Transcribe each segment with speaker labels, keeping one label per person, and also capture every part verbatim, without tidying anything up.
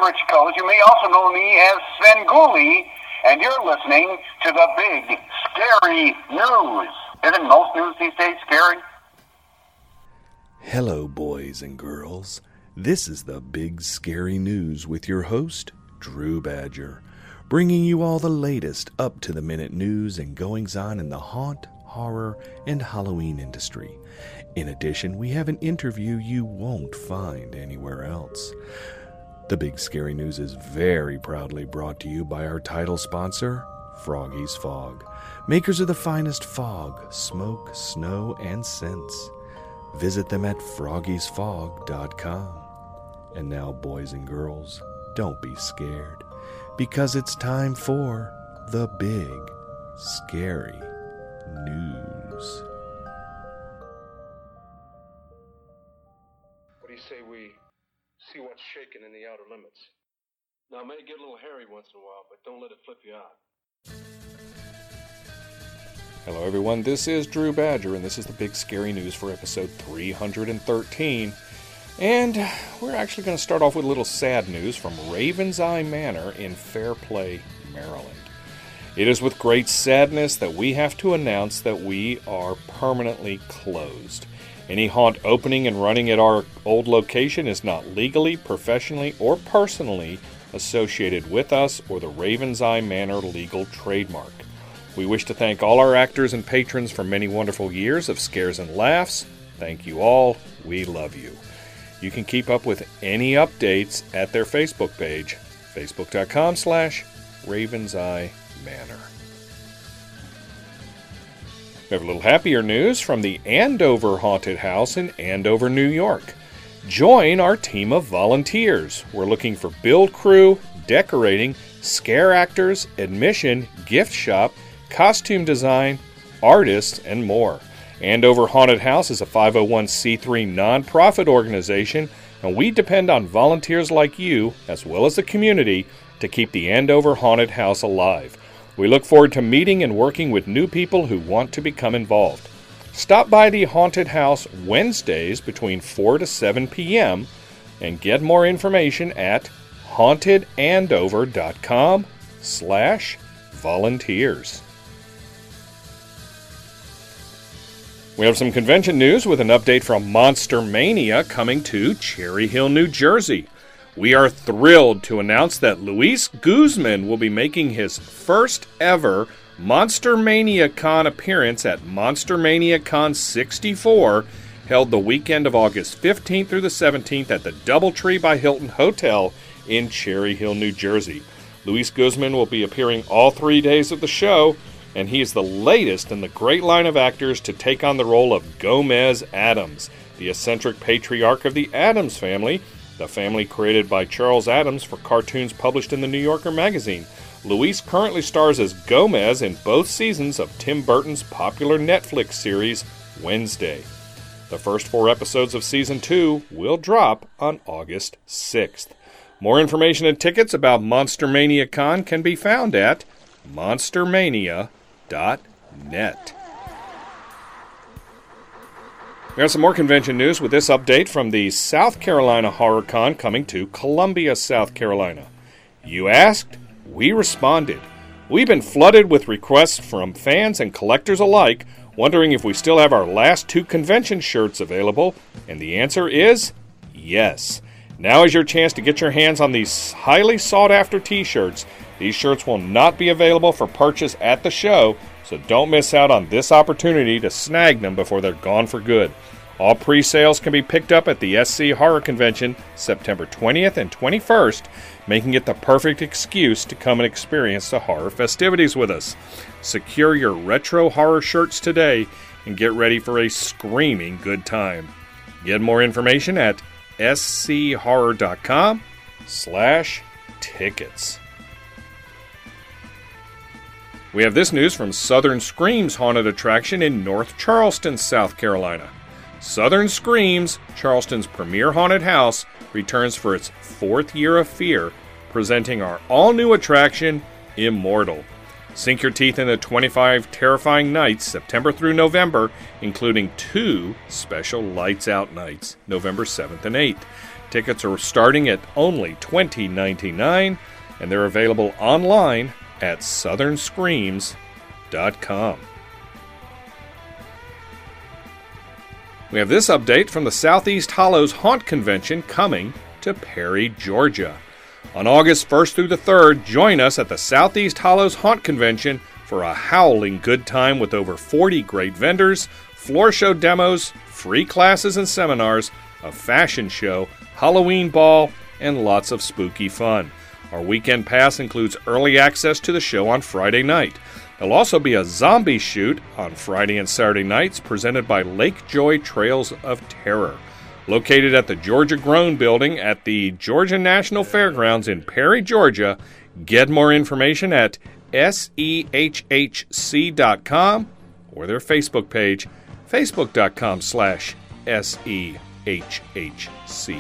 Speaker 1: Rich Coles. You may also know me as Svengoolie, and you're listening to the Big Scary News. Isn't most news these days scary?
Speaker 2: Hello, boys and girls. This is the Big Scary News with your host, Drew Badger, bringing you all the latest up-to-the-minute news and goings-on in the haunt, horror, and Halloween industry. In addition, we have an interview you won't find anywhere else. The Big Scary News is very proudly brought to you by our title sponsor, Froggy's Fog, makers of the finest fog, smoke, snow, and scents. Visit them at froggies fog dot com. And now, boys and girls, don't be scared, because it's time for the Big Scary News.
Speaker 3: What do you say we see what's shaking in the outer limits? Now, it may get a little hairy once in a while, but don't let it flip you out.
Speaker 4: Hello everyone, this is Drew Badger, and this is the Big Scary News for episode three hundred thirteen. And we're actually going to start off with a little sad news from Raven's Eye Manor in Fairplay, Maryland. It is with great sadness that we have to announce that we are permanently closed. Any haunt opening and running at our old location is not legally, professionally, or personally associated with us or the Raven's Eye Manor legal trademark. We wish to thank all our actors and patrons for many wonderful years of scares and laughs. Thank you all. We love you. You can keep up with any updates at their Facebook page, facebook.com slash Raven's Eye Manor. We have a little happier news from the Andover Haunted House in Andover, New York. Join our team of volunteers. We're looking for build crew, decorating, scare actors, admission, gift shop, costume design, artists, and more. Andover Haunted House is a five oh one c three nonprofit organization, and we depend on volunteers like you, as well as the community, to keep the Andover Haunted House alive. We look forward to meeting and working with new people who want to become involved. Stop by the Haunted House Wednesdays between four to seven p.m. and get more information at hauntedandover.com slash volunteers. We have some convention news with an update from Monster Mania coming to Cherry Hill, New Jersey. We are thrilled to announce that Luis Guzman will be making his first ever Monster Mania Con appearance at Monster Mania Con sixty-four, held the weekend of August fifteenth through the seventeenth at the Doubletree by Hilton Hotel in Cherry Hill, New Jersey. Luis Guzman will be appearing all three days of the show, and he is the latest in the great line of actors to take on the role of Gomez Addams, the eccentric patriarch of the Addams family, the family created by Charles Addams for cartoons published in the New Yorker magazine. Luis currently stars as Gomez in both seasons of Tim Burton's popular Netflix series, Wednesday. The first four episodes of Season two will drop on August sixth. More information and tickets about Monster Mania Con can be found at monster mania dot net. We have some more convention news with this update from the South Carolina Horror Con coming to Columbia, South Carolina. You asked, we responded. We've been flooded with requests from fans and collectors alike, wondering if we still have our last two convention shirts available, and the answer is yes. Now is your chance to get your hands on these highly sought-after t-shirts. These shirts will not be available for purchase at the show, so don't miss out on this opportunity to snag them before they're gone for good. All pre-sales can be picked up at the S C Horror Convention September twentieth and twenty-first, making it the perfect excuse to come and experience the horror festivities with us. Secure your retro horror shirts today and get ready for a screaming good time. Get more information at schorror.com slash tickets. We have this news from Southern Screams Haunted Attraction in North Charleston, South Carolina. Southern Screams, Charleston's premier haunted house, returns for its fourth year of fear, presenting our all-new attraction, Immortal. Sink your teeth into twenty-five terrifying nights, September through November, including two special Lights Out nights, November seventh and eighth. Tickets are starting at only twenty dollars and ninety-nine cents, and they're available online at southern screams dot com. We have this update from the Southeast Hollows Haunt Convention coming to Perry, Georgia. On August first through the third, join us at the Southeast Hollows Haunt Convention for a howling good time with over forty great vendors, floor show demos, free classes and seminars, a fashion show, Halloween ball, and lots of spooky fun. Our weekend pass includes early access to the show on Friday night. There'll also be a zombie shoot on Friday and Saturday nights presented by Lake Joy Trails of Terror. Located at the Georgia Grown Building at the Georgia National Fairgrounds in Perry, Georgia, get more information at S E H H C dot com or their Facebook page, facebook.com slash S E H H C.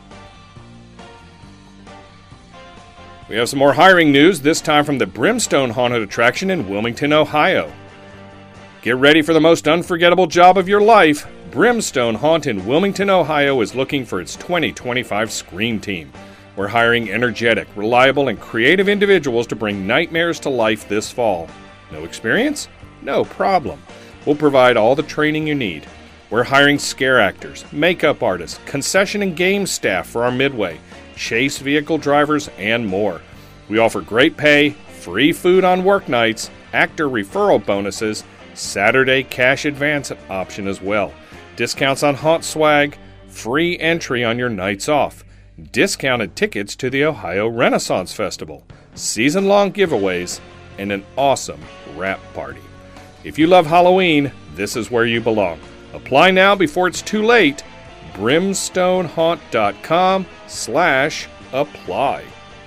Speaker 4: We have some more hiring news, this time from the Brimstone Haunted Attraction in Wilmington, Ohio. Get ready for the most unforgettable job of your life. Brimstone Haunt in Wilmington, Ohio is looking for its twenty twenty-five Scream Team. We're hiring energetic, reliable, and creative individuals to bring nightmares to life this fall. No experience? No problem. We'll provide all the training you need. We're hiring scare actors, makeup artists, concession and game staff for our midway, chase vehicle drivers, and more. We offer great pay, free food on work nights, actor referral bonuses, Saturday cash advance option as well, discounts on haunt swag, free entry on your nights off, discounted tickets to the Ohio Renaissance Festival, season-long giveaways, and an awesome wrap party. If you love Halloween, this is where you belong. Apply now before it's too late. brimstonehaunt.com slash apply.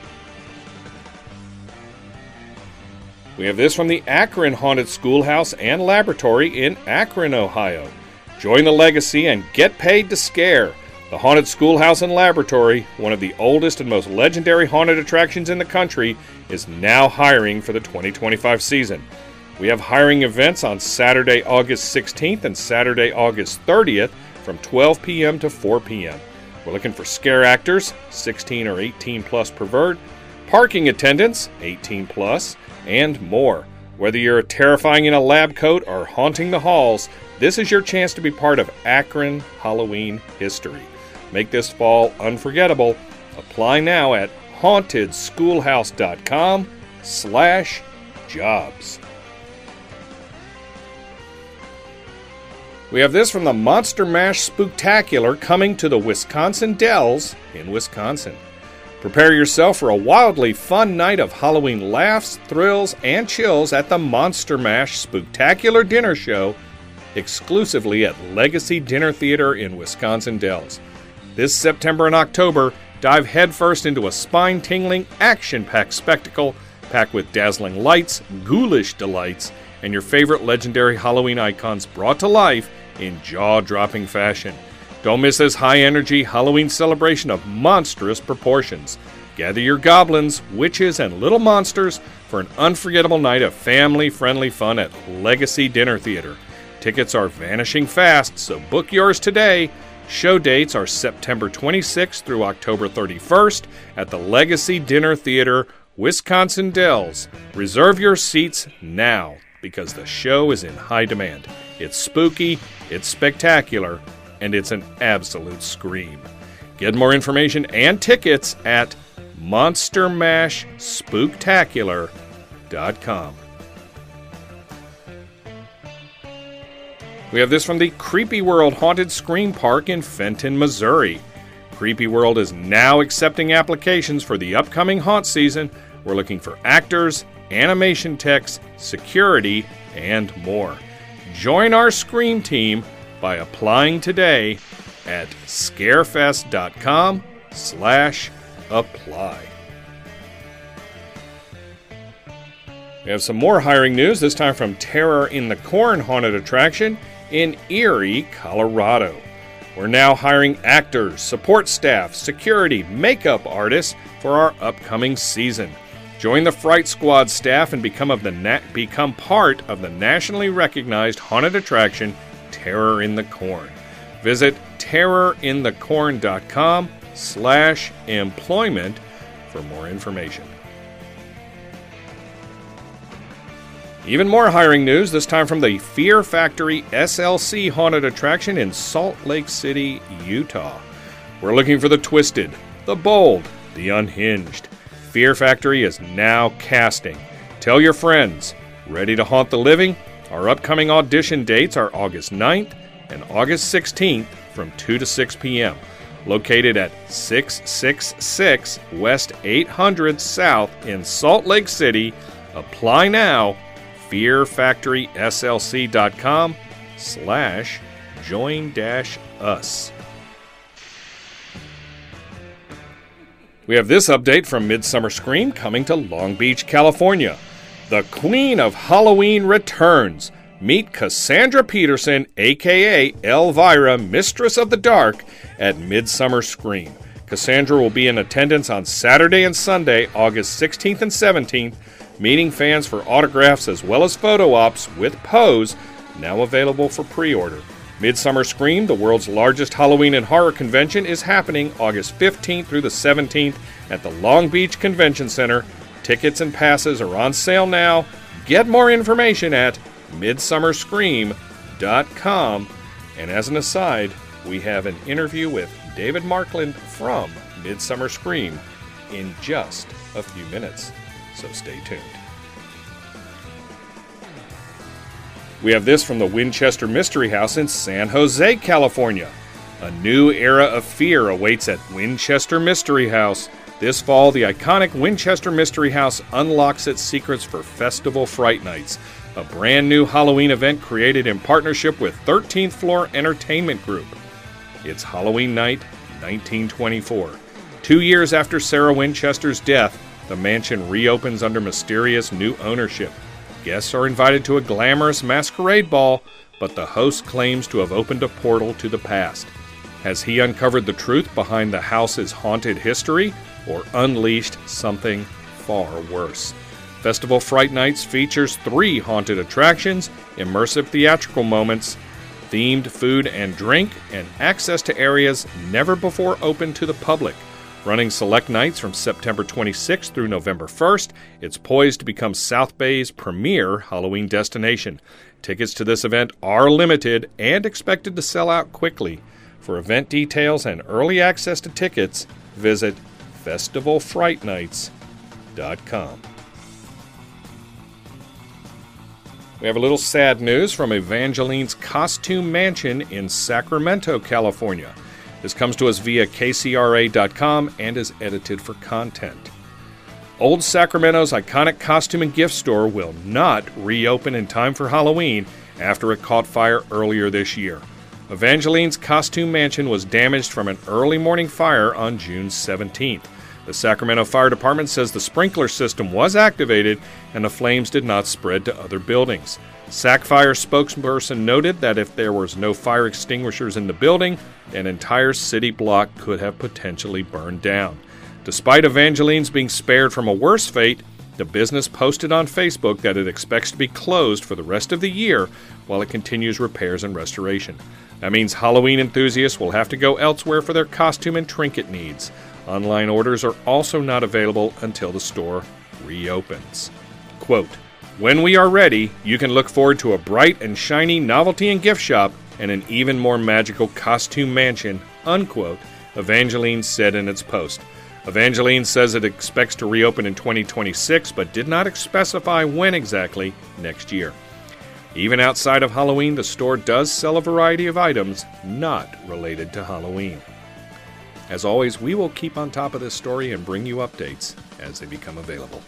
Speaker 4: We have this from the Akron Haunted Schoolhouse and Laboratory in Akron, Ohio. Join the legacy and get paid to scare. The Haunted Schoolhouse and Laboratory, one of the oldest and most legendary haunted attractions in the country, is now hiring for the twenty twenty-five season. We have hiring events on Saturday, August sixteenth and Saturday, August thirtieth from twelve p.m. to four p.m. We're looking for scare actors, sixteen or eighteen plus preferred, parking attendants, eighteen plus, and more. Whether you're terrifying in a lab coat or haunting the halls, this is your chance to be part of Akron Halloween history. Make this fall unforgettable. Apply now at hauntedschoolhouse.com slash jobs. We have this from the Monster Mash Spooktacular coming to the Wisconsin Dells in Wisconsin. Prepare yourself for a wildly fun night of Halloween laughs, thrills, and chills at the Monster Mash Spooktacular Dinner Show, exclusively at Legacy Dinner Theater in Wisconsin Dells. This September and October, dive headfirst into a spine-tingling, action-packed spectacle packed with dazzling lights, ghoulish delights, and your favorite legendary Halloween icons brought to life in jaw-dropping fashion. Don't miss this high-energy Halloween celebration of monstrous proportions. Gather your goblins, witches, and little monsters for an unforgettable night of family-friendly fun at Legacy Dinner Theater. Tickets are vanishing fast, so book yours today. Show dates are September twenty-sixth through October thirty-first at the Legacy Dinner Theater, Wisconsin Dells. Reserve your seats now because the show is in high demand. It's spooky, it's spectacular, and it's an absolute scream. Get more information and tickets at monster mash spooktacular dot com. We have this from the Creepy World Haunted Scream Park in Fenton, Missouri. Creepy World is now accepting applications for the upcoming haunt season. We're looking for actors, animation techs, security, and more. Join our Scream team by applying today at scarefest.com slash apply. We have some more hiring news, this time from Terror in the Corn Haunted Attraction in Erie, Colorado. We're now hiring actors, support staff, security, makeup artists for our upcoming season. Join the Fright Squad staff and become of the na- become part of the nationally recognized haunted attraction Terror in the Corn. Visit terror in the corn dot com slash employment for more information. Even more hiring news, this time from the Fear Factory S L C haunted attraction in Salt Lake City, Utah. We're looking for the twisted, the bold, the unhinged. Fear Factory is now casting. Tell your friends. Ready to haunt the living? Our upcoming audition dates are August ninth and August sixteenth from two to six p.m. Located at six sixty-six West eight hundred South in Salt Lake City. Apply now. fear factory s l c dot com slash join dash us. We have this update from Midsummer Scream coming to Long Beach, California. The Queen of Halloween returns. Meet Cassandra Peterson, a k a. Elvira, Mistress of the Dark, at Midsummer Scream. Cassandra will be in attendance on Saturday and Sunday, August sixteenth and seventeenth, meeting fans for autographs as well as photo ops with Pose, now available for pre-order. Midsummer Scream, the world's largest Halloween and horror convention, is happening August fifteenth through the seventeenth at the Long Beach Convention Center. Tickets and passes are on sale now. Get more information at midsummer scream dot com. And as an aside, we have an interview with David Markland from Midsummer Scream in just a few minutes. So stay tuned. We have this from the Winchester Mystery House in San Jose, California. A new era of fear awaits at Winchester Mystery House. This fall, the iconic Winchester Mystery House unlocks its secrets for Festival Fright Nights, a brand new Halloween event created in partnership with thirteenth Floor Entertainment Group. It's Halloween night, nineteen twenty-four. Two years after Sarah Winchester's death, the mansion reopens under mysterious new ownership. Guests are invited to a glamorous masquerade ball, but the host claims to have opened a portal to the past. Has he uncovered the truth behind the house's haunted history, or unleashed something far worse? Festival Fright Nights features three haunted attractions, immersive theatrical moments, themed food and drink, and access to areas never before open to the public. Running select nights from September twenty-sixth through November first, it's poised to become South Bay's premier Halloween destination. Tickets to this event are limited and expected to sell out quickly. For event details and early access to tickets, visit festival fright nights dot com. We have a little sad news from Evangeline's Costume Mansion in Sacramento, California. This comes to us via K C R A dot com and is edited for content. Old Sacramento's iconic costume and gift store will not reopen in time for Halloween after it caught fire earlier this year. Evangeline's Costume Mansion was damaged from an early morning fire on June seventeenth. The Sacramento Fire Department says the sprinkler system was activated and the flames did not spread to other buildings. Sac Fire spokesperson noted that if there was no fire extinguishers in the building, an entire city block could have potentially burned down. Despite Evangeline's being spared from a worse fate, the business posted on Facebook that it expects to be closed for the rest of the year while it continues repairs and restoration. That means Halloween enthusiasts will have to go elsewhere for their costume and trinket needs. Online orders are also not available until the store reopens. Quote, "When we are ready, you can look forward to a bright and shiny novelty and gift shop and an even more magical costume mansion," unquote, Evangeline said in its post. Evangeline says it expects to reopen in twenty twenty-six, but did not specify when exactly next year. Even outside of Halloween, the store does sell a variety of items not related to Halloween. As always, we will keep on top of this story and bring you updates as they become available.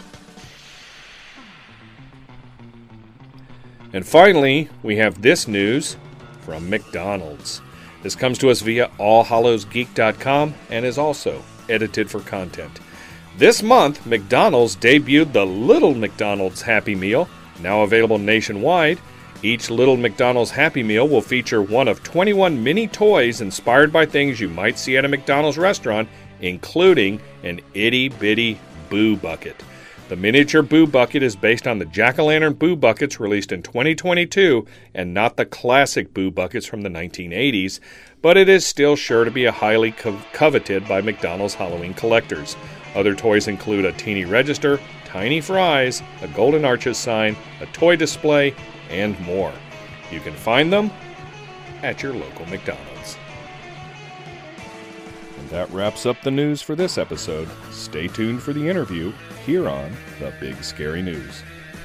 Speaker 4: And finally, we have this news from McDonald's. This comes to us via all hallows geek dot com and is also edited for content. This month, McDonald's debuted the Little McDonald's Happy Meal, now available nationwide. Each Little McDonald's Happy Meal will feature one of twenty-one mini toys inspired by things you might see at a McDonald's restaurant, including an itty-bitty Boo Bucket. The miniature Boo Bucket is based on the Jack-O-Lantern Boo Buckets released in twenty twenty-two and not the classic Boo Buckets from the nineteen eighties, but it is still sure to be a highly co- coveted by McDonald's Halloween collectors. Other toys include a teeny register, tiny fries, a Golden Arches sign, a toy display, and more. You can find them at your local McDonald's. And that wraps up the news for this episode. Stay tuned for the interview here on The Big Scary News.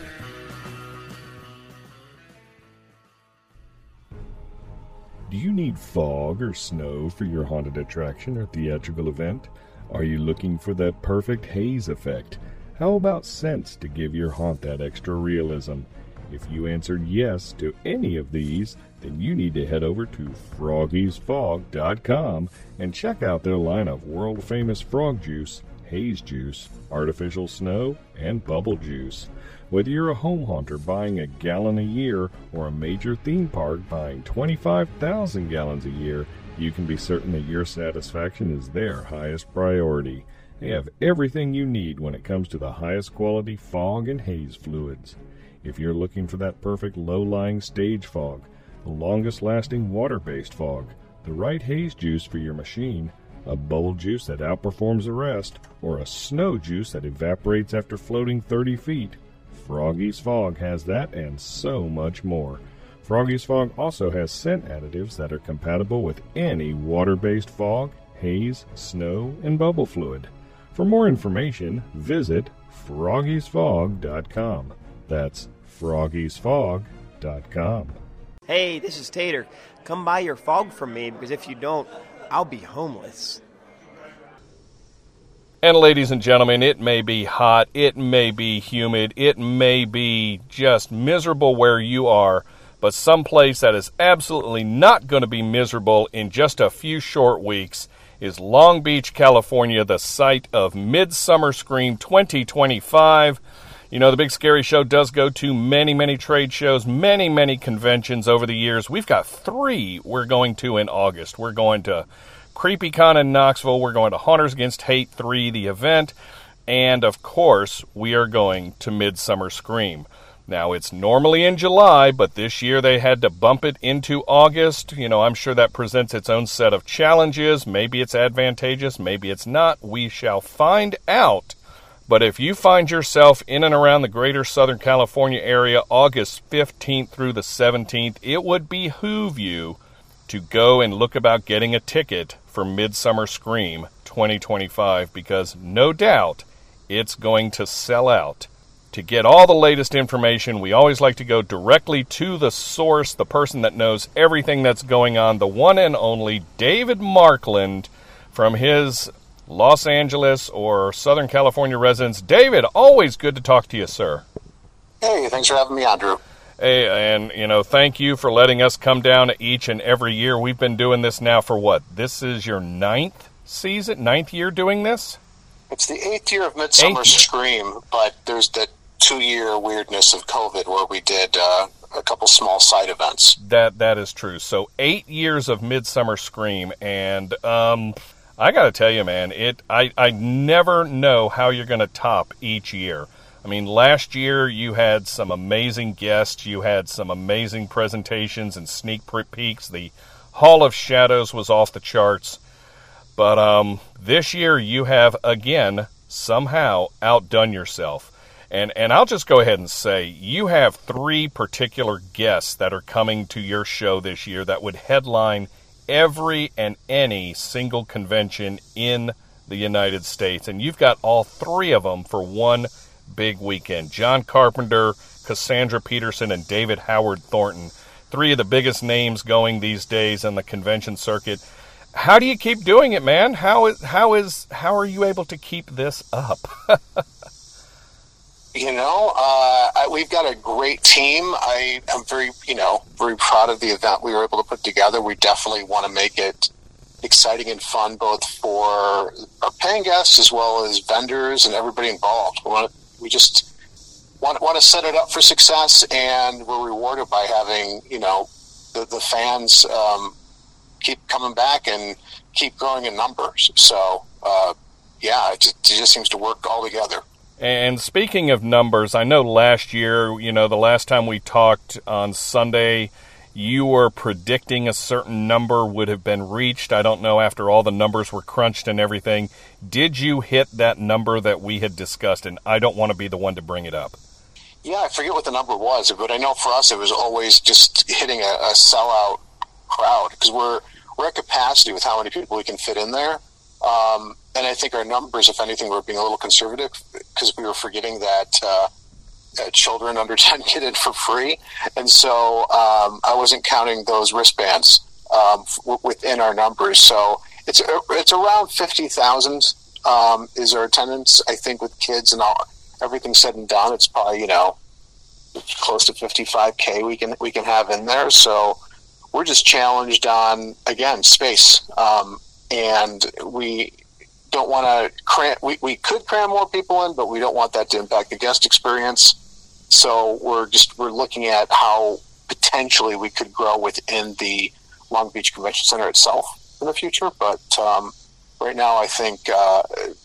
Speaker 4: Do you need fog or snow for your haunted attraction or theatrical event? Are you looking for that perfect haze effect? How about scents to give your haunt that extra realism? If you answered yes to any of these, then you need to head over to froggies fog dot com and check out their line of world-famous frog juice, haze juice, artificial snow, and bubble juice. Whether you're a home haunter buying a gallon a year or a major theme park buying twenty-five thousand gallons a year, you can be certain that your satisfaction is their highest priority. They have everything you need when it comes to the highest quality fog and haze fluids. If you're looking for that perfect low-lying stage fog, the longest-lasting water-based fog, the right haze juice for your machine, a bubble juice that outperforms the rest, or a snow juice that evaporates after floating thirty feet, Froggy's Fog has that and so much more. Froggy's Fog also has scent additives that are compatible with any water-based fog, haze, snow, and bubble fluid. For more information, visit froggies fog dot com. That's froggies fog dot com.
Speaker 5: Hey, this is Tater. Come buy your fog from me, because if you don't, I'll be homeless.
Speaker 4: And ladies and gentlemen, it may be hot, it may be humid, it may be just miserable where you are, but someplace that is absolutely not going to be miserable in just a few short weeks is Long Beach, California, the site of Midsummer Scream twenty twenty-five. You know, the Big Scary Show does go to many, many trade shows, many, many conventions over the years. We've got three we're going to in August. We're going to CreepyCon in Knoxville. We're going to Haunters Against Hate three, the event. And, of course, we are going to Midsummer Scream. Now, it's normally in July, but this year they had to bump it into August. You know, I'm sure that presents its own set of challenges. Maybe it's advantageous, maybe it's not. We shall find out. But if you find yourself in and around the greater Southern California area August fifteenth through the seventeenth, it would behoove you to go and look about getting a ticket for Midsummer Scream twenty twenty-five, because no doubt it's going to sell out. To get all the latest information, we always like to go directly to the source, the person that knows everything that's going on, the one and only David Markland from his Los Angeles or Southern California residence. David, always good to talk to you, sir.
Speaker 6: Hey, thanks for having me on, Drew.
Speaker 4: Hey, and, you know, thank you for letting us come down each and every year. We've been doing this now for what? This is your ninth season, ninth year doing this?
Speaker 6: It's the eighth year of Midsummer Scream, but there's the two-year weirdness of COVID where we did uh, a couple small side events.
Speaker 4: That That is true. So eight years of Midsummer Scream, and um, I got to tell you, man, it I, I never know how you're going to top each year. I mean, last year you had some amazing guests, you had some amazing presentations and sneak peeks. The Hall of Shadows was off the charts. But um, this year you have, again, somehow outdone yourself. And and I'll just go ahead and say, you have three particular guests that are coming to your show this year that would headline every and any single convention in the United States. And you've got all three of them for one big weekend. John Carpenter, Cassandra Peterson, and David Howard Thornton. Three of the biggest names going these days on the convention circuit. How do you keep doing it, man? How is how is how are you able to keep this up?
Speaker 6: You know, uh, I, we've got a great team. I am very, you know, very proud of the event we were able to put together. We definitely want to make it exciting and fun, both for our paying guests as well as vendors and everybody involved. We, want to, we just want, want to set it up for success, and we're rewarded by having, you know, the, the fans um, keep coming back and keep growing in numbers. So, uh, yeah, it just, it just seems to work all together.
Speaker 4: And speaking of numbers, I know last year, you know, the last time we talked on Sunday, you were predicting a certain number would have been reached. I don't know, after all the numbers were crunched and everything, did you hit that number that we had discussed? And I don't want to be the one to bring it up.
Speaker 6: Yeah, I forget what the number was, but I know for us it was always just hitting a, a sellout crowd, because we're we're at capacity with how many people we can fit in there. Um, and I think our numbers, if anything, were being a little conservative, because we were forgetting that uh, uh, children under ten get in for free. And so um, I wasn't counting those wristbands um, f- within our numbers. So it's it's around fifty thousand um, is our attendance, I think, with kids and all. Everything said and done, it's probably, you know, close to fifty-five K we can we can have in there. So we're just challenged on, again, space. Um, and we don't want to cram, we, we could cram more people in, but we don't want that to impact the guest experience. So we're just, we're looking at how potentially we could grow within the Long Beach Convention Center itself in the future. But um, right now, I think uh,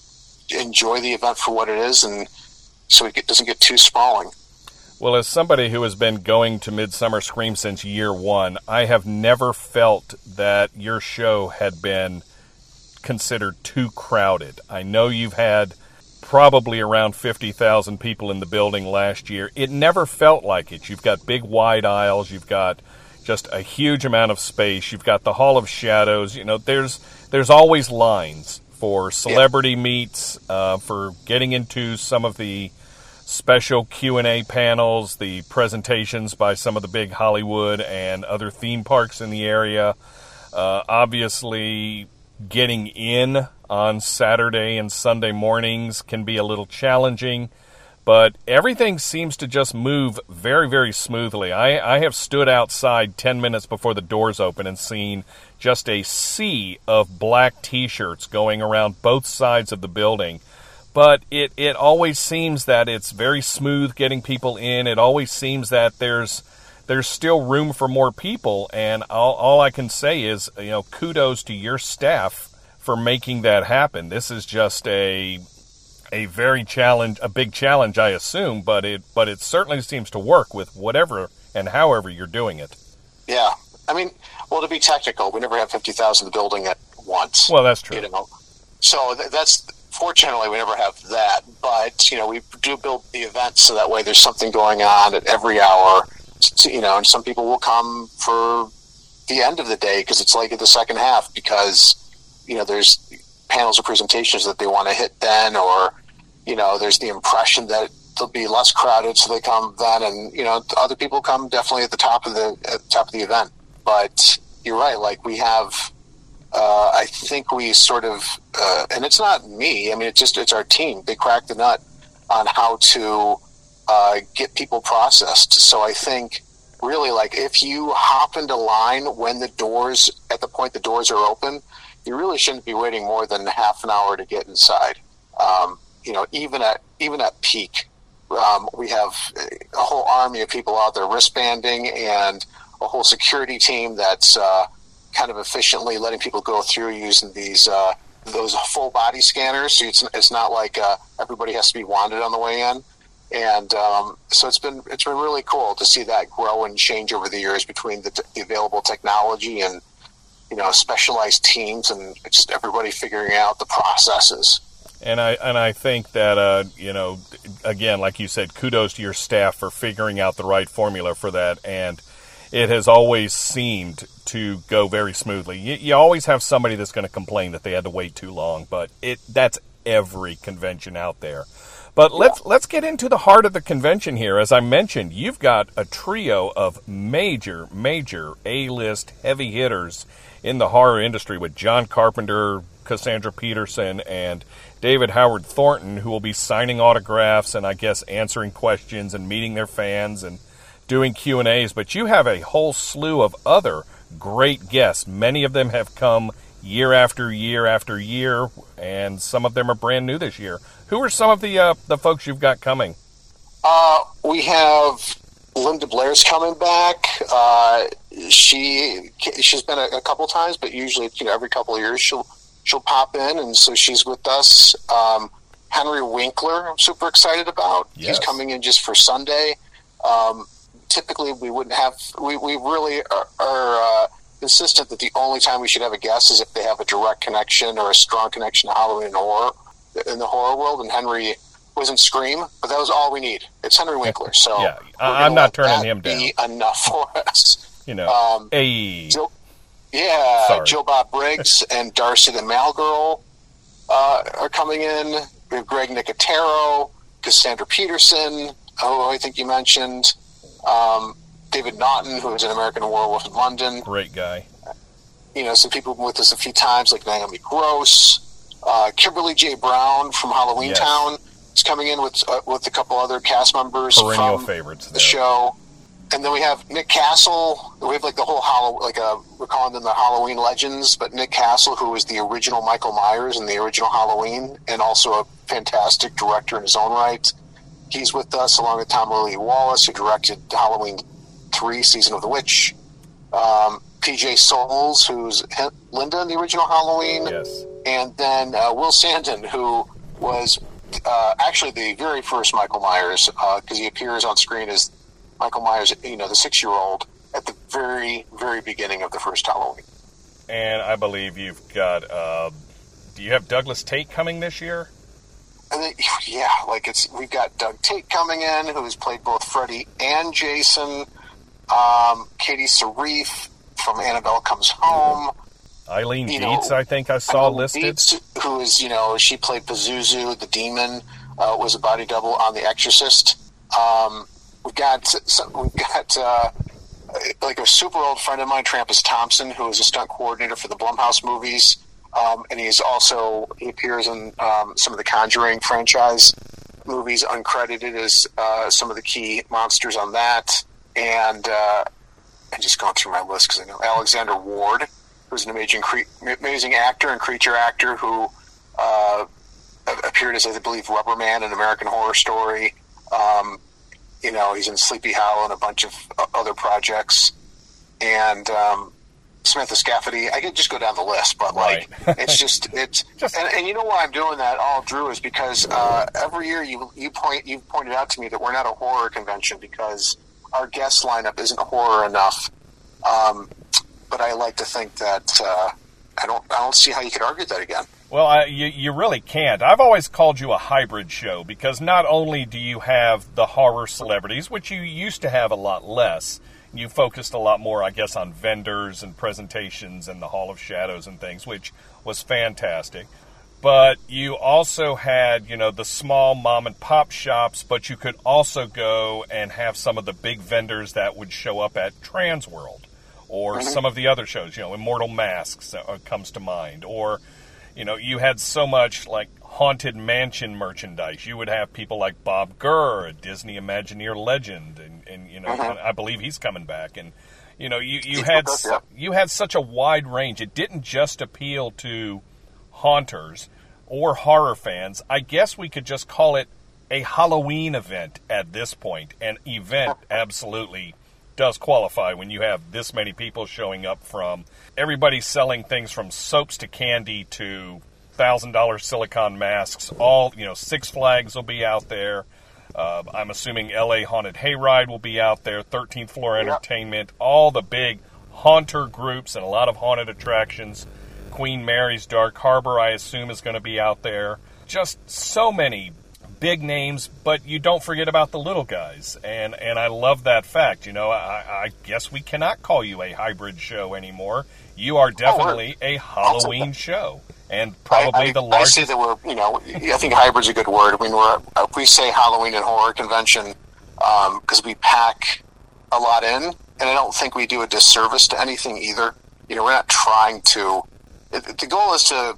Speaker 6: enjoy the event for what it is, and so it doesn't get too sprawling.
Speaker 4: Well, as somebody who has been going to Midsummer Scream since year one, I have never felt that your show had been considered too crowded. I know you've had probably around fifty thousand people in the building last year. It never felt like it. You've got big wide aisles. You've got just a huge amount of space. You've got the Hall of Shadows. You know, there's there's always lines for celebrity yeah. meets, uh, for getting into some of the special Q and A panels, the presentations by some of the big Hollywood and other theme parks in the area. Uh, obviously, getting in on Saturday and Sunday mornings can be a little challenging, but everything seems to just move very, very smoothly. I, I have stood outside ten minutes before the doors open and seen just a sea of black T-shirts going around both sides of the building. But it, it always seems that it's very smooth getting people in. It always seems that there's there's still room for more people. And all, all I can say is, you know, kudos to your staff for making that happen. This is just a a very challenge, a big challenge, I assume, but it but it certainly seems to work with whatever and however you're doing it.
Speaker 6: Yeah, I mean, well, to be technical, we never have fifty thousand in the building at once.
Speaker 4: Well, that's true.
Speaker 6: You know, so th- that's. Fortunately, we never have that, but, you know, we do build the event so that way there's something going on at every hour, to, you know, and some people will come for the end of the day because it's like at the second half because, you know, there's panels or presentations that they want to hit then, or, you know, there's the impression that they'll be less crowded, so they come then, and, you know, other people come definitely at the top of the at the top of the event. But you're right, like we have... Uh, I think we sort of, uh, and it's not me, I mean, it's just, it's our team. They cracked the nut on how to uh, get people processed. So I think really, like, if you hop into line when the doors, at the point the doors are open, you really shouldn't be waiting more than half an hour to get inside. Um, you know, even at, even at peak, um, we have a whole army of people out there wristbanding and a whole security team that's, uh, kind of efficiently letting people go through using these uh, those full body scanners. So it's it's not like uh, everybody has to be wanded on the way in, and um, so it's been it's been really cool to see that grow and change over the years between the, the available technology and, you know, specialized teams and just everybody figuring out the processes.
Speaker 4: And I and I think that uh, you know, again, like you said, kudos to your staff for figuring out the right formula for that, and it has always seemed to go very smoothly. You, you always have somebody that's going to complain that they had to wait too long, but it that's every convention out there. But let's yeah. let's get into the heart of the convention here. As I mentioned, you've got a trio of major, major A-list heavy hitters in the horror industry with John Carpenter, Cassandra Peterson, and David Howard Thornton, who will be signing autographs and I guess answering questions and meeting their fans and doing Q and A's, but you have a whole slew of other great guests. Many of them have come year after year after year, and some of them are brand new this year. Who are some of the uh, the folks you've got coming?
Speaker 6: Uh, we have Linda Blair's coming back. Uh, she she's been a, a couple times, but usually, you know, every couple of years she'll she'll pop in, and so she's with us. Um, Henry Winkler, I'm super excited about.
Speaker 4: Yes.
Speaker 6: He's coming in just for Sunday. Um, typically, we wouldn't have. We, we really are, are uh, insistent that the only time we should have a guest is if they have a direct connection or a strong connection to Halloween and horror in the horror world. And Henry was in Scream, but that was all we need. It's Henry Winkler, so
Speaker 4: yeah, I'm not turning him down.
Speaker 6: Be enough for us.
Speaker 4: You know,
Speaker 6: um,
Speaker 4: hey,
Speaker 6: Joe, yeah,
Speaker 4: Sorry.
Speaker 6: Joe Bob Briggs and Darcy the Malgirl uh, are coming in. We have Greg Nicotero, Cassandra Peterson, who I think you mentioned, um, David Naughton, who is an American Werewolf in London.
Speaker 4: Great guy.
Speaker 6: You know, some people have been with us a few times, like Naomi Gross, uh, Kimberly J. Brown from Halloween
Speaker 4: Yes.
Speaker 6: Town is coming in with uh, with a couple other cast members
Speaker 4: Perennial
Speaker 6: from
Speaker 4: favorites
Speaker 6: the
Speaker 4: there.
Speaker 6: show. And then we have Nick Castle. We have like the whole Hallow, like a, we're calling them the Halloween legends, but Nick Castle, who was the original Michael Myers in the original Halloween, and also a fantastic director in his own right. He's with us, along with Tom Lee Wallace, who directed Halloween three, Season of the Witch. Um, P J Souls, who's Linda in the original Halloween.
Speaker 4: Yes.
Speaker 6: And then uh, Will Sandon, who was uh, actually the very first Michael Myers, because uh, he appears on screen as Michael Myers, you know, the six-year-old, at the very, very beginning of the first Halloween.
Speaker 4: And I believe you've got, uh, do you have Douglas Tate coming this year?
Speaker 6: And then, yeah, like it's we've got Doug Tate coming in, who's played both Freddy and Jason. Um, Katie Sarif from Annabelle Comes Home.
Speaker 4: Eileen
Speaker 6: You
Speaker 4: Dietz,
Speaker 6: know,
Speaker 4: I think I saw
Speaker 6: Eileen
Speaker 4: listed.
Speaker 6: Dietz, who is, you know, she played Pazuzu, the demon, uh, was a body double on The Exorcist. Um, we've got some, we've got uh, like a super old friend of mine, Trampus Thompson, who is a stunt coordinator for the Blumhouse movies, um, and he's also he appears in um, some of the Conjuring franchise movies, uncredited as uh, some of the key monsters on that. And uh, I'm just going through my list because I know Alexander Ward, who's an amazing, cre- amazing actor and creature actor who uh, appeared as, I believe, Rubberman in American Horror Story. Um, you know, he's in Sleepy Hollow and a bunch of other projects. And um, Samantha Scafferty, I could just go down the list, but, like,
Speaker 4: Right.
Speaker 6: it's just, it's,
Speaker 4: Just-
Speaker 6: and, and you know why I'm doing that all, Drew, is because uh, every year you you point you've pointed out to me that we're not a horror convention because our guest lineup isn't horror enough. Um, but I like to think that uh, I don't I don't see how you could argue that again.
Speaker 4: Well, I, you, you really can't. I've always called you a hybrid show because not only do you have the horror celebrities, which you used to have a lot less, you focused a lot more, I guess, on vendors and presentations and the Hall of Shadows and things, which was fantastic. But you also had, you know, the small mom and pop shops, but you could also go and have some of the big vendors that would show up at Transworld or mm-hmm. some of the other shows, you know, Immortal Masks uh, comes to mind. Or, you know, you had so much like Haunted Mansion merchandise. You would have people like Bob Gurr, a Disney Imagineer legend, and, and you know, mm-hmm. I believe he's coming back. And, you know, you, you had
Speaker 6: up, yeah.
Speaker 4: you had such a wide range. It didn't just appeal to haunters or horror fans. I guess we could just call it a Halloween event at this point. An event absolutely does qualify when you have this many people showing up, from everybody selling things from soaps to candy to one thousand dollars silicone masks. All, you know, Six Flags will be out there. Uh, I'm assuming L A Haunted Hayride will be out there, thirteenth Floor Entertainment, all the big haunter groups and a lot of haunted attractions. Queen Mary's Dark Harbor, I assume, is going to be out there. Just so many big names, but you don't forget about the little guys. And and I love that fact. You know, I, I guess we cannot call you a hybrid show anymore. You are definitely oh, a Halloween show. And probably
Speaker 6: I, I,
Speaker 4: the largest...
Speaker 6: I say that we're, you know, I think hybrid's a good word. I mean, we're, we say Halloween and horror convention because um, we pack a lot in, and I don't think we do a disservice to anything either. You know, we're not trying to... The goal is to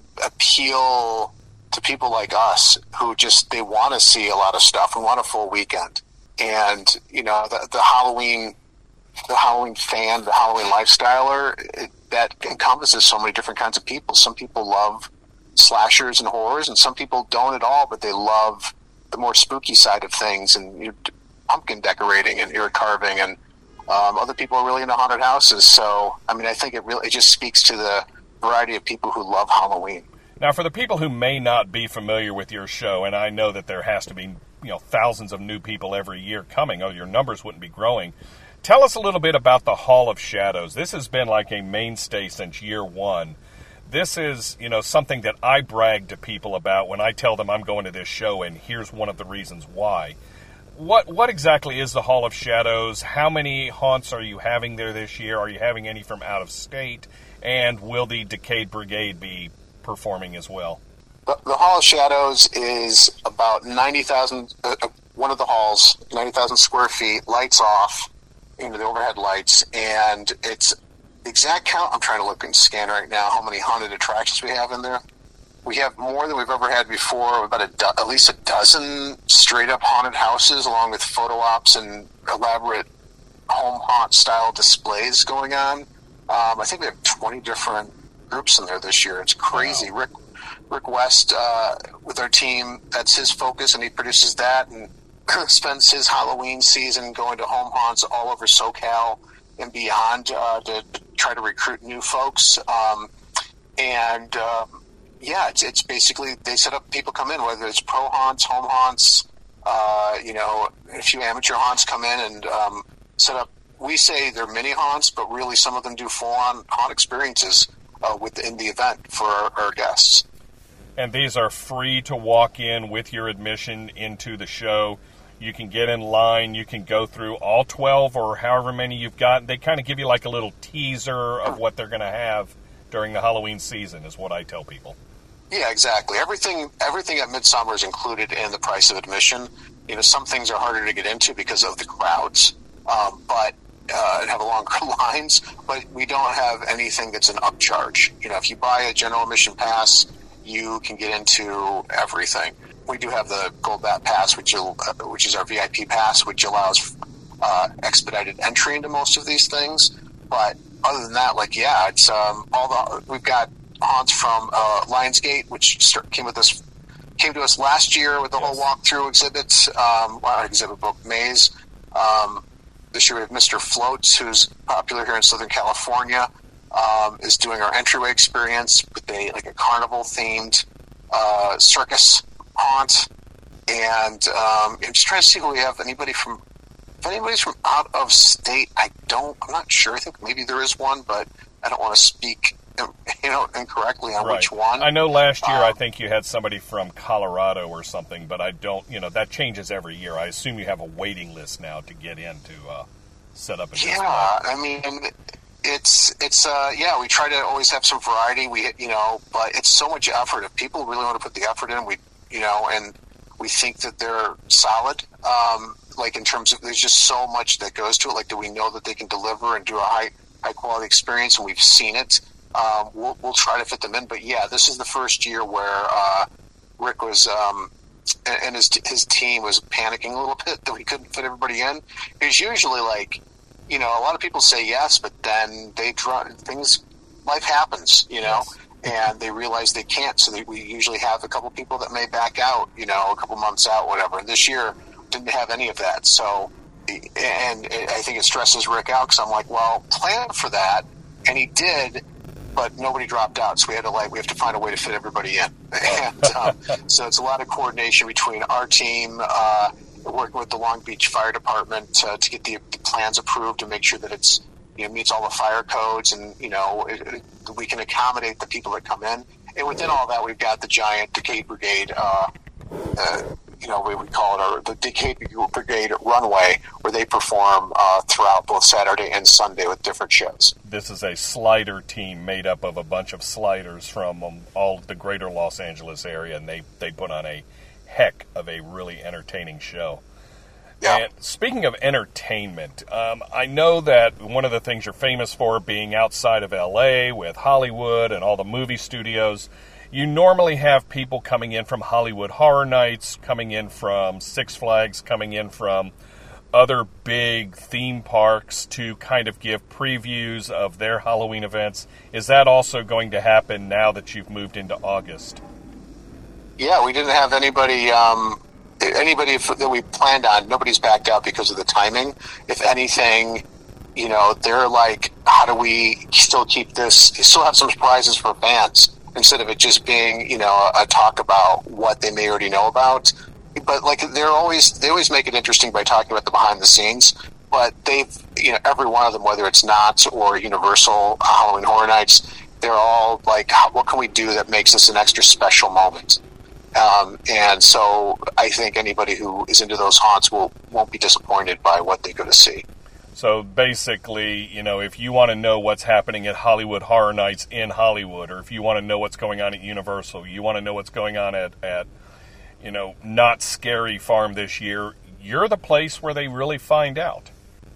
Speaker 6: appeal to people like us who just, they want to see a lot of stuff and want a full weekend. And, you know, the, the Halloween, the Halloween fan, the Halloween lifestyler, it, that encompasses so many different kinds of people. Some people love slashers and horrors, and some people don't at all, but they love the more spooky side of things, and you know, pumpkin decorating and ear carving, and um, other people are really into haunted houses. So, I mean, I think it really, it just speaks to the variety of people who love Halloween.
Speaker 4: Now, for the people who may not be familiar with your show, and I know that there has to be, you know, thousands of new people every year coming, or your numbers wouldn't be growing. Tell us a little bit about the Hall of Shadows. This has been like a mainstay since year one. This is, you know, something that I brag to people about when I tell them I'm going to this show, and here's one of the reasons why. What what exactly is the Hall of Shadows? How many haunts are you having there this year? Are you having any from out of state? And will the Decayed Brigade be performing as well?
Speaker 6: The, the Hall of Shadows is about ninety thousand, uh, one of the halls, ninety thousand square feet, lights off, into the overhead lights, and it's the exact count. I'm trying to look and scan right now how many haunted attractions we have in there. We have more than we've ever had before, about a do- at least a dozen straight-up haunted houses, along with photo ops and elaborate home haunt style displays going on. Um, I think we have twenty different groups in there this year. It's crazy. Wow. Rick Rick West, uh, with our team, that's his focus, and he produces that and spends his Halloween season going to home haunts all over SoCal and beyond uh, to, to try to recruit new folks. Um, and um, yeah, it's, it's basically they set up, people come in, whether it's pro haunts, home haunts, uh, you know, a few amateur haunts come in and um, set up. We say they're mini haunts, but really some of them do full on haunt experiences uh, within the event for our, our guests.
Speaker 4: And these are free to walk in with your admission into the show. You can get in line. You can go through all twelve or however many you've got. They kind of give you like a little teaser of what they're going to have during the Halloween season is what I tell people.
Speaker 6: Yeah, exactly. Everything everything at Midsummer is included in the price of admission. You know, some things are harder to get into because of the crowds, um, but uh, have longer lines. But we don't have anything that's an upcharge. You know, if you buy a general admission pass, you can get into everything. We do have the Gold Bat Pass, which uh, which is our V I P pass, which allows uh, expedited entry into most of these things. But other than that, like yeah, it's um, all the we've got haunts from uh, Lionsgate, which start, came with us came to us last year with the yes. whole walkthrough exhibit, um, exhibit book maze. Um, this year we have Mister Floats, who's popular here in Southern California, um, is doing our entryway experience with a like a carnival themed uh, circus haunt, and um, I'm just trying to see who we have. Anybody from, if anybody's from out of state, I don't, I'm not sure. I think maybe there is one, but I don't want to speak, you know, incorrectly on
Speaker 4: right.
Speaker 6: which one.
Speaker 4: I know last year
Speaker 6: um,
Speaker 4: I think you had somebody from Colorado or something, but I don't, you know, that changes every year. I assume you have a waiting list now to get in to uh, set up a display.
Speaker 6: Yeah, I mean, it's, it's, uh, yeah, we try to always have some variety, we, you know, but it's so much effort. If people really want to put the effort in, we, you know, and we think that they're solid. Um, like in terms of, there's just so much that goes to it. Like, do we know that they can deliver and do a high, high quality experience? And we've seen it. Um, we'll, we'll try to fit them in. But yeah, this is the first year where uh, Rick was, um, and, and his his team was panicking a little bit that we couldn't fit everybody in. Because usually, like, you know, a lot of people say yes, but then they draw things. Life happens, you know. Yes. And they realize they can't, so they, we usually have a couple people that may back out, you know, a couple months out, whatever. And this year, didn't have any of that. So, and I think it stresses Rick out, because I'm like, well, plan for that. And he did, but nobody dropped out, so we had to, like, we have to find a way to fit everybody in. And um, so it's a lot of coordination between our team, uh, working with the Long Beach Fire Department uh, to get the, the plans approved to make sure that it's, you know, meets all the fire codes, and, you know, it, it, we can accommodate the people that come in. And within all that, we've got the giant Decayed Brigade, uh, uh, you know, we, we call it our, the Decayed Brigade runway, where they perform uh, throughout both Saturday and Sunday with different shows.
Speaker 4: This is a slider team made up of a bunch of sliders from um, all the greater Los Angeles area, and they, they put on a heck of a really entertaining show. Yeah. And speaking of entertainment, um, I know that one of the things you're famous for being outside of L A with Hollywood and all the movie studios. You normally have people coming in from Hollywood Horror Nights, coming in from Six Flags, coming in from other big theme parks to kind of give previews of their Halloween events. Is that also going to happen now that you've moved into August?
Speaker 6: Yeah, we didn't have anybody... Um Anybody that we planned on, nobody's backed out because of the timing. If anything, you know, they're like, how do we still keep this, still have some surprises for fans instead of it just being, you know, a, a talk about what they may already know about. But like they're always they always make it interesting by talking about the behind the scenes. But they've, you know, every one of them, whether it's Knott's or Universal Halloween Horror Nights, they're all like, what can we do that makes this an extra special moment? Um, and so I think anybody who is into those haunts will won't be disappointed by what they go to see.
Speaker 4: So basically, you know, if you want to know what's happening at Hollywood Horror Nights in Hollywood, or if you want to know what's going on at Universal, you want to know what's going on at, at you know, Knott's Scary Farm this year, you're the place where they really find out.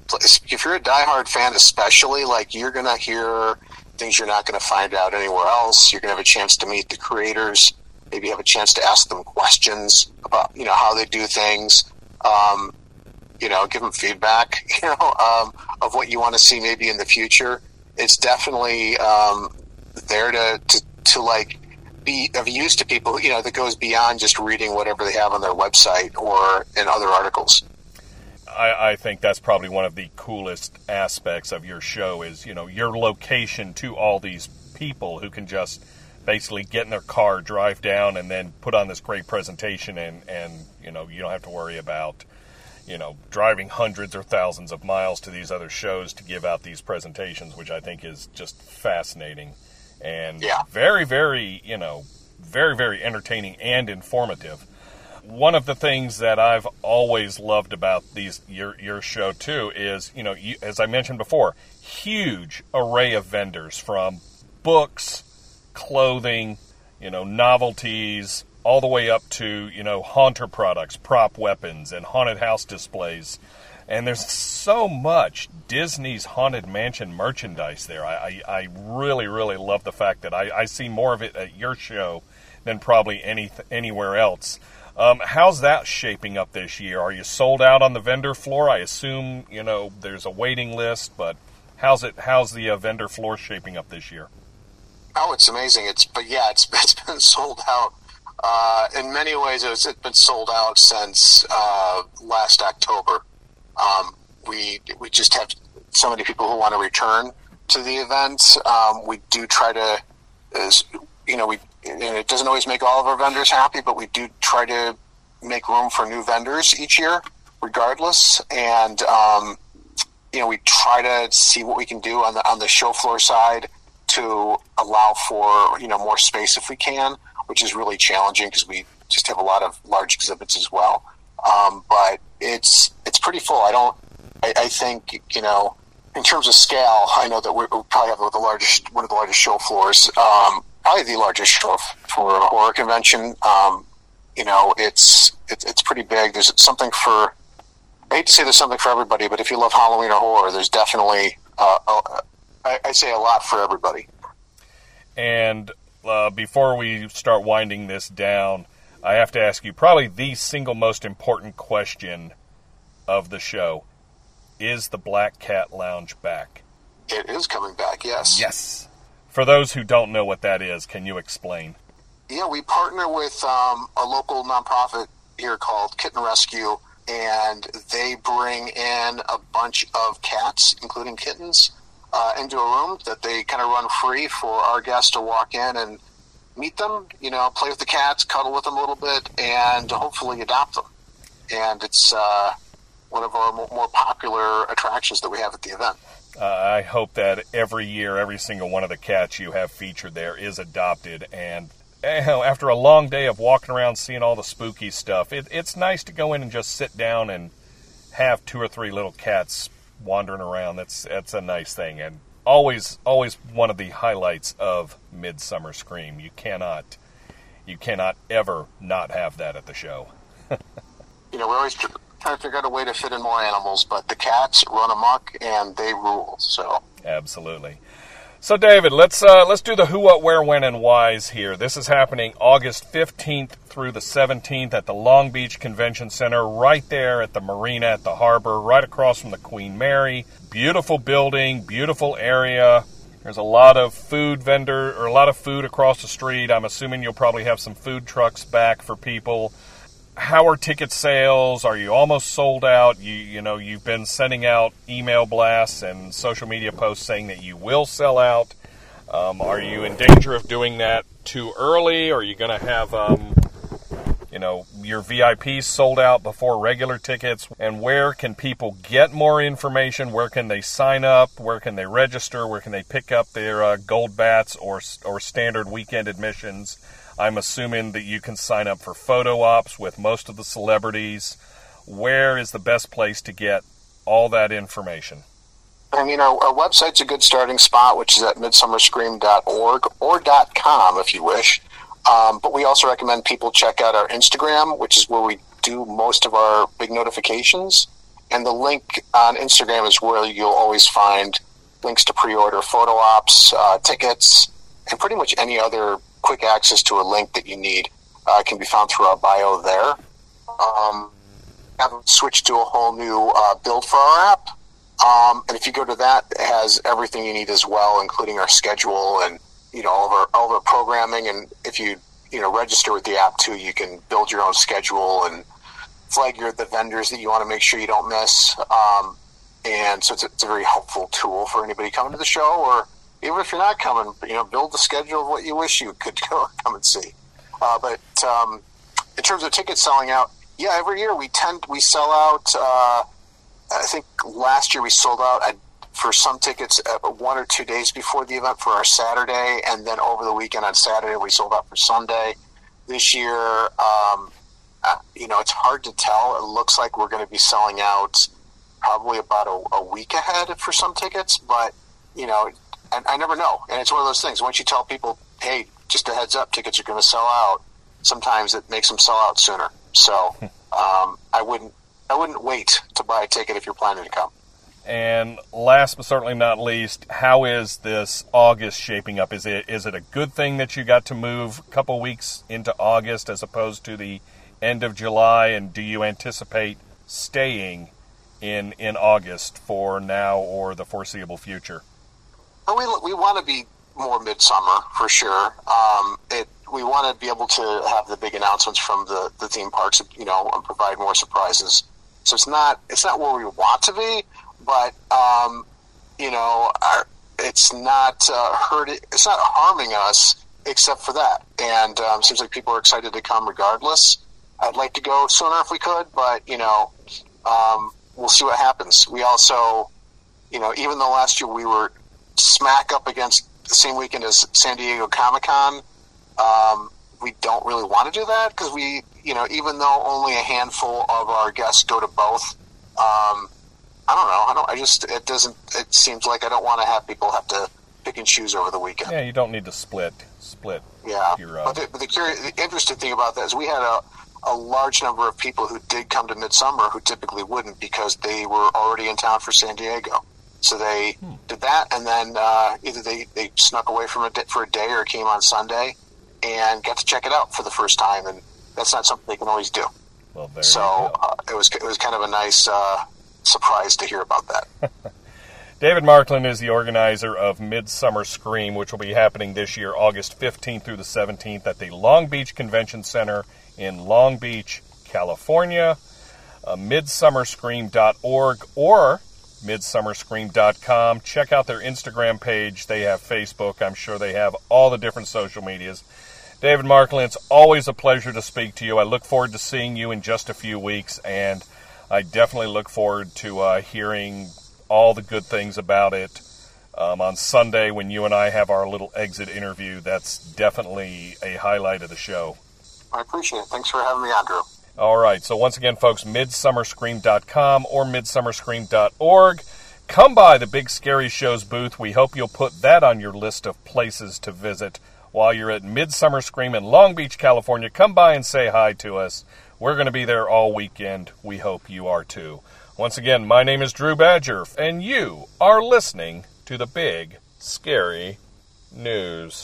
Speaker 6: If you're a diehard fan especially, like, you're going to hear things you're not going to find out anywhere else. You're going to have a chance to meet the creators, maybe have a chance to ask them questions about, you know, how they do things, um, you know, give them feedback, you know, um, of what you want to see maybe in the future. It's definitely um, there to, to, to, like, be of use to people, you know, that goes beyond just reading whatever they have on their website or in other articles.
Speaker 4: I, I think that's probably one of the coolest aspects of your show is, you know, your location to all these people who can just basically get in their car, drive down, and then put on this great presentation, and, and you know, you don't have to worry about, you know, driving hundreds or thousands of miles to these other shows to give out these presentations, which I think is just fascinating and
Speaker 6: yeah.
Speaker 4: very, very, you know, very, very entertaining and informative. One of the things that I've always loved about these your your show too is, you know, you, as I mentioned before, huge array of vendors from books, clothing, you know, novelties, all the way up to, you know, haunter products, prop weapons, and haunted house displays. And there's so much Disney's Haunted Mansion merchandise there. I, I, I really, really love the fact that I, I see more of it at your show than probably any anywhere else. Um, how's that shaping up this year? Are you sold out on the vendor floor? I assume, you know, there's a waiting list, but how's it? How's the uh, vendor floor shaping up this year?
Speaker 6: Oh, it's amazing. It's but yeah, it's it's been sold out. Uh, in many ways, it's, it's been sold out since uh, last October. Um, we we just have so many people who want to return to the event. Um, we do try to, as, you know, we and it doesn't always make all of our vendors happy, but we do try to make room for new vendors each year, regardless. And um, you know, we try to see what we can do on the on the show floor side to allow for, you know, more space if we can, which is really challenging because we just have a lot of large exhibits as well. Um, but it's it's pretty full. I don't. I, I think, you know, in terms of scale, I know that we we'll probably have the largest, one of the largest show floors, um, probably the largest show for a horror convention. Um, you know, it's it, it's pretty big. There's something for. I hate to say there's something for everybody, but if you love Halloween or horror, there's definitely, uh, a, I, I'd say, a lot for everybody.
Speaker 4: And uh, before we start winding this down, I have to ask you probably the single most important question of the show. Is the Black Cat Lounge back?
Speaker 6: It is coming back, yes.
Speaker 4: Yes. For those who don't know what that is, can you explain?
Speaker 6: Yeah, we partner with um, a local nonprofit here called Kitten Rescue, and they bring in a bunch of cats, including kittens, uh, into a room that they kind of run free for our guests to walk in and meet them, you know, play with the cats, cuddle with them a little bit, and hopefully adopt them. And it's uh, one of our more popular attractions that we have at the event.
Speaker 4: Uh, I hope that every year, every single one of the cats you have featured there is adopted. And you know, after a long day of walking around seeing all the spooky stuff, it, it's nice to go in and just sit down and have two or three little cats wandering around. That's that's a nice thing. And always, always one of the highlights of Midsummer Scream. You cannot, you cannot ever not have that at the show.
Speaker 6: You know, we always try to figure out a way to fit in more animals, but the cats run amok and they rule. So
Speaker 4: absolutely. So David, let's uh, let's do the who, what, where, when, and whys here. This is happening August fifteenth through the seventeenth at the Long Beach Convention Center, right there at the marina at the harbor, right across from the Queen Mary. Beautiful building, beautiful area. There's a lot of food vendor or a lot of food across the street. I'm assuming you'll probably have some food trucks back for people. How are ticket sales? Are you almost sold out? You you know, you've been sending out email blasts and social media posts saying that you will sell out. Um, are you in danger of doing that too early? Are you going to have, um, you know, your V I Ps sold out before regular tickets? And where can people get more information? Where can they sign up? Where can they register? Where can they pick up their uh, gold bats or or standard weekend admissions? I'm assuming that you can sign up for photo ops with most of the celebrities. Where is the best place to get all that information?
Speaker 6: I mean, our, our website's a good starting spot, which is at midsummer scream dot org or .com if you wish. Um, but we also recommend people check out our Instagram, which is where we do most of our big notifications. And the link on Instagram is where you'll always find links to pre-order photo ops, uh, tickets, and pretty much any other quick access to a link that you need uh, can be found through our bio there. Um, have switched to a whole new uh, build for our app. Um, and if you go to that, it has everything you need as well, including our schedule and, you know, all of our, all of our programming. And if you, you know, register with the app too, you can build your own schedule and flag your, the vendors that you want to make sure you don't miss. Um, and so it's a, it's a very helpful tool for anybody coming to the show, or even if you're not coming, you know, build the schedule of what you wish you could go come and see. Uh, but um, in terms of tickets selling out, yeah, every year we tend, we sell out, uh, I think last year we sold out at, for some tickets uh, one or two days before the event for our Saturday, and then over the weekend on Saturday we sold out for Sunday. This year, um, uh, you know, it's hard to tell. It looks like we're going to be selling out probably about a, a week ahead for some tickets, but, you know, and I never know. And it's one of those things. Once you tell people, hey, just a heads up, tickets are going to sell out, sometimes it makes them sell out sooner. So um, I wouldn't I wouldn't wait to buy a ticket if you're planning to come.
Speaker 4: And last but certainly not least, how is this August shaping up? Is it is it a good thing that you got to move a couple weeks into August as opposed to the end of July? And do you anticipate staying in in August for now or the foreseeable future?
Speaker 6: We we want to be more midsummer for sure. Um, it we want to be able to have the big announcements from the, the theme parks, you know, and provide more surprises. So it's not it's not where we want to be, but um, you know, our, it's not uh, hurt. It's not harming us except for that. And um, seems like people are excited to come regardless. I'd like to go sooner if we could, but you know, um, we'll see what happens. We also, you know, even though last year we were smack up against the same weekend as San Diego Comic-Con, um, we don't really want to do that because we, you know, even though only a handful of our guests go to both, um, I don't know. I don't. I just. It doesn't. It seems like I don't want to have people have to pick and choose over the weekend.
Speaker 4: Yeah, you don't need to split. Split.
Speaker 6: Yeah.
Speaker 4: Your, uh...
Speaker 6: But, the, but the, curious, the interesting thing about that is we had a, a large number of people who did come to Midsummer who typically wouldn't because they were already in town for San Diego. So they hmm. did that, and then uh, either they, they snuck away from it for a day or came on Sunday and got to check it out for the first time, and that's not something they can always do.
Speaker 4: Well, there
Speaker 6: so
Speaker 4: you go.
Speaker 6: Uh, it was it was kind of a nice uh, surprise to hear about that.
Speaker 4: David Markland is the organizer of Midsummer Scream, which will be happening this year, August fifteenth through the seventeenth at the Long Beach Convention Center in Long Beach, California. Uh, midsummer scream dot org or midsummer scream dot com. Check out their Instagram page. They have Facebook. I'm sure they have all the different social medias. David Markland, it's always a pleasure to speak to you. I look forward to seeing you in just a few weeks, and I definitely look forward to uh, hearing all the good things about it um, on Sunday when you and I have our little exit interview. That's definitely a highlight of the show.
Speaker 6: I appreciate it. Thanks for having me on, Drew.
Speaker 4: All right. So once again, folks, midsummer scream dot com or midsummer scream dot org. Come by the Big Scary Show's booth. We hope you'll put that on your list of places to visit while you're at Midsummer Scream in Long Beach, California. Come by and say hi to us. We're going to be there all weekend. We hope you are too. Once again, my name is Drew Badger, and you are listening to the Big Scary News.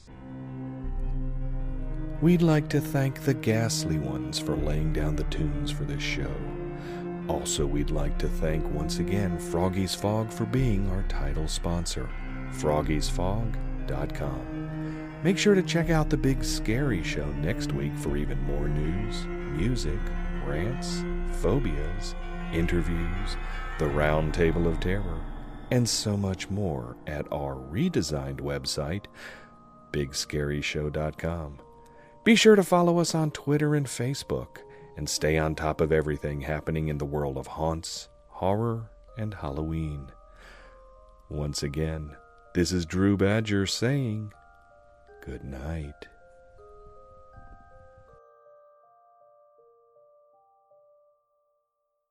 Speaker 2: We'd like to thank the Ghastly Ones for laying down the tunes for this show. Also, we'd like to thank once again Froggy's Fog for being our title sponsor, froggies fog dot com. Make sure to check out the Big Scary Show next week for even more news, music, rants, phobias, interviews, the Round Table of Terror, and so much more at our redesigned website, big scary show dot com. Be sure to follow us on Twitter and Facebook, and stay on top of everything happening in the world of haunts, horror, and Halloween. Once again, this is Drew Badger saying good night.